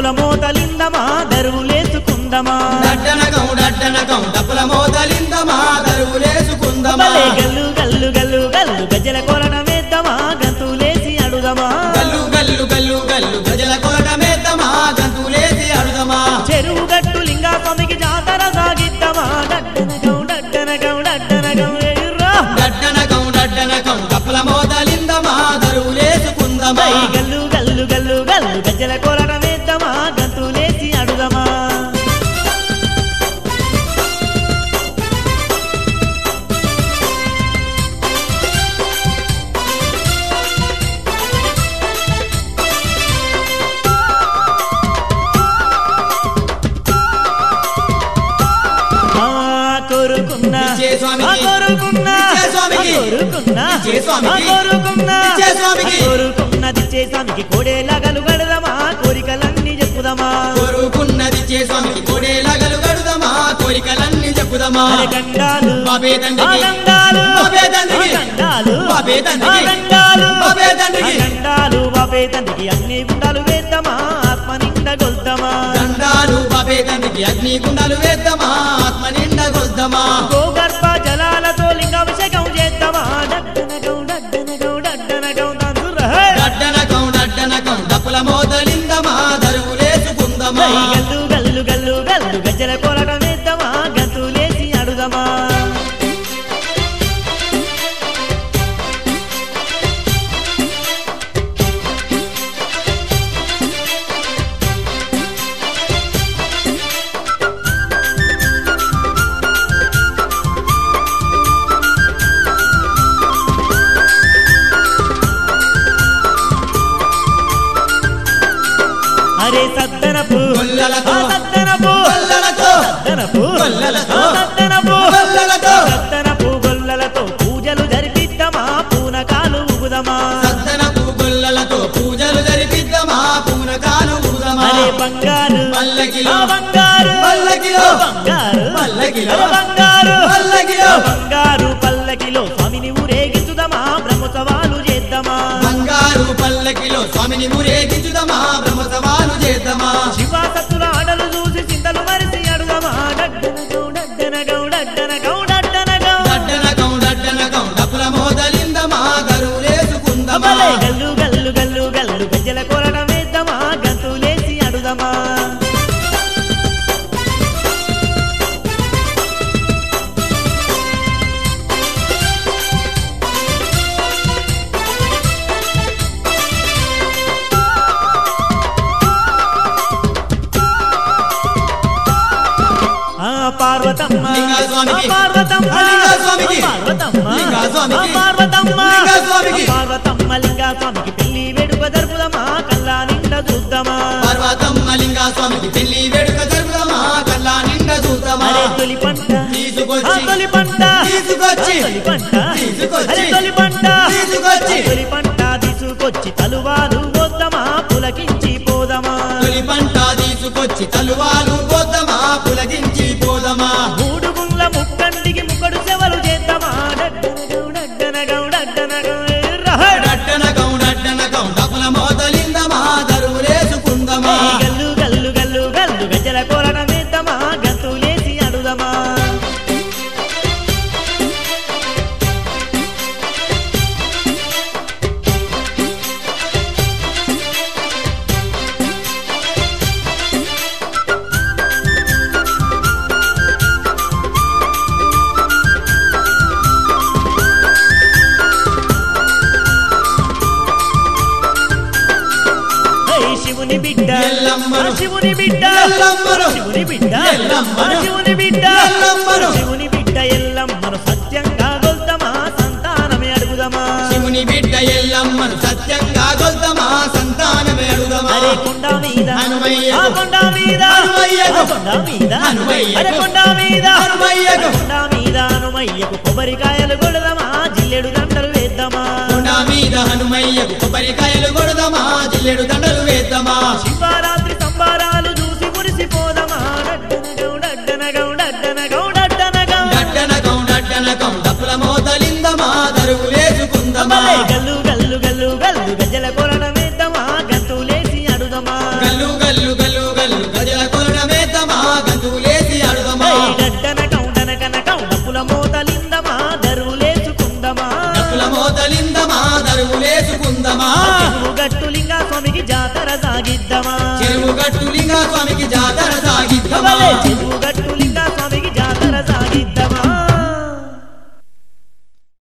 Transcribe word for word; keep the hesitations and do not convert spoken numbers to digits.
డప్పుల మోతలిందమా దరువులేసుకుందమా డడ్డనకం డడ్డనకం డప్పుల మోతలిందమా దరువులేసుకుందమా గల్లు గల్లు గల్లు గల్లు గజ్జల కొలటమేద్దామా గంతులేసి అడుదమా గల్లు గల్లు గల్లు గల్లు గజల కొలటమేద్దామా గంతులేసి అడుదమా చెరువు గట్టు లింగా స్వామికి జాతర సాగిద్దామా డడ్డనకం డడ్డనకం డడ్డనకం ఎయుర్రా డడ్డనకం డడ్డనకం డప్పుల మోతలిందమా దరువులేసుకుందమా గల్లు గల్లు గల్లు గల్లు గజ్జల కొలటమేద్దామా గంతులేసి అడుదమా కోరుకున్నా ఇచ్చే స్వామికి. కోరుకున్నా ఇచ్చే స్వామికి. కోరుకున్నా ఇచ్చే స్వామికి. కోరుకున్నా ఇచ్చే స్వామికి. కోరుకున్నది చే స్వామికి కోడేలాగలు గడదమా కోరికలన్నీ చెప్పుదమా కోరుకున్నది చే స్వామికి కోడేలాగలు గడుదమా కోరికలన్నీ చెప్పుదమా అరే గండాలు బాబే తండ్రికి. ఆ గండాలు బాబే తండ్రికి. ఆ గండాలు బాబే తండ్రికి. ఆ గండాలు బాబే తండ్రికి. ఆ గండాలు బాబే తండ్రికి అన్ని గుండాలు వేద్దామా ఆత్మ నిండా గొల్తామా దండాలు బాబే తండ్రికి అగ్ని గుండాలు వేద్దామా ఆత్మ నిండా గొల్దమా గోగర్భ జలాలతో లింగాభిషేకం చేద్దామా డడ్డనగం డడ్డనగం డడ్డనగం తందుర హే డడ్డనకం డడ్డనకం డప్పుల మోతలిందమా దరువులేసుకుందమా గల్లు గల్లు గల్లు గల్లు గజ్జల కొలటం వేద్దామా గంతులేసి అడుదమా అరే సద్దనపు గొల్లలతో. ఆ సద్దనపు గొల్లలతో. సద్దనపు గొల్లలతో. ఆ సద్దనపు గొల్లలతో. సద్దనపు గొల్లలతో పూజలు జరిపిద్దామా పూనకాలు ఊగుదమా సద్దనపు గొల్లలతో పూజలు జరిపిద్దామా పూనకాలు ఊదమా అరే బంగారు పల్లకిలో. ఆ బంగారు పల్లకిలో. బంగారు పల్లకిలో. అరే బంగారు పల్లకిలో. ఆ బంగారు పల్లకిలో స్వామిని ఊరేగించుదమా బ్రహ్మోత్సవాలు చేద్దామా బంగారు పల్లకిలో స్వామిని ఊరేగించుదమా బ్రహ్మోత్సవాలు చేద్దామా శివాసత్తుల ఆటలు చూసి చింతలు మరిసి అడుగమా డడ్డనగం డడ్డనగం డడ్డనగం డడ్డనగం డడ్డనకం డడ్డనకం డప్పుల మోతలిందమా దరువులేసుకుందమా అమలే గల్లు గల్లు గల్లు గల్లు గజ్జల కొలటం వేద్దామా గంతులేసి అడుదమా ఆ పార్వతమ్మ లింగస్వామికి. ఆ పార్వతమ్మ ఆ లింగస్వామికి. ఆ పార్వతమ్మ లింగస్వామికి. ఆ పార్వతమ్మ లింగస్వామికి. ఆ పార్వతమ్మ లింగస్వామికి పెళ్లి వేడుక జరుపుదమా కల్లా నిండా చూద్దామా పర్వతమ్మ లింగా స్వామికి పెళ్లి వేడుక జరుపుదమా కల్లా నిండా చూద్దామా అరే తొలి పంట తీసుకొచ్చి. ఆ తొలి పంట తీసుకొచ్చి. ఆ తొలి పంట తీసుకొచ్చి. అరే తొలి పంట తీసుకొచ్చి. ఆ తొలి పంట తీసుకొచ్చి తలువాలు పోద్దామా పులకించి పోదమా తొలి పంట తీసుకొచ్చి తలువాలు పోద్దామా పులగించి పోదమా మూడు గుండ్ల ముక్కంటికి ముక్కడు సేవలు చేద్దామా డడ్డనగం డడ్డనగం డడ్డనగం రహ డడ్డనకం డడ్డనకం డప్పుల మోతలిందమా దరువులేసుకుందమా గల్లు గల్లు గల్లు గల్లు గజ్జల కొలటం వేద్దామా గంతులేసి అడుదమా హై శివుని బిడ్డ ఎల్లమ్మను. ఆ శివుని బిడ్డ ఎల్లమ్మను. శివుని బిడ్డ ఎల్లమ్మను. ఆ శివుని బిడ్డ ఎల్లమ్మను. శివుని బిడ్డ ఎల్లమ్మను సత్యంగా గొల్తమా సంతానమే అడుగుదమా శివుని బిడ్డ ఎల్లమ్మను సత్యంగా గొల్దమా సంతానమే అడుదమా అరే కొండ మీద హనుమయ్యకు. ఆ కొండ మీద హనుమయ్యకు. ఆ కొండ మీద హనుమయ్యకు. అరే కొండ మీద హనుమయ్యకు. కొండ మీద హనుమయ్యకు కొబ్బరికాయలు కొడదమా జిల్లెడు దండలు వేద్దామా కొండ మీద హనుమయ్యకు కొబ్బరికాయలు కొడదమా జిల్లెడు దండలు వేద్దామా శివరాత్రి సంబారాలు చూసి మురిసిపోదమా డడ్డనగం డడ్డనగం డడ్డనగం డడ్డనగం డడ్డనకం డడ్డనకం డప్పుల మోతలిందమా దరువులేసుకుందమా అమలే గల్లు గల్లు గల్లు గల్లు గజ్జల కొలటం వేద్దామా గంతులేసి అడుదమా గల్లు గల్లు గల్లు మోతలిందమా దరువులేసుకుందమా డప్పుల మోతలిందమా దరువులేసుకుందమా చెరువు గట్టులింగా స్వామికి జాతర సాగిద్దమా చెరువు గట్టులింగా స్వామికి జాతర సాగిద్దమా చెరువు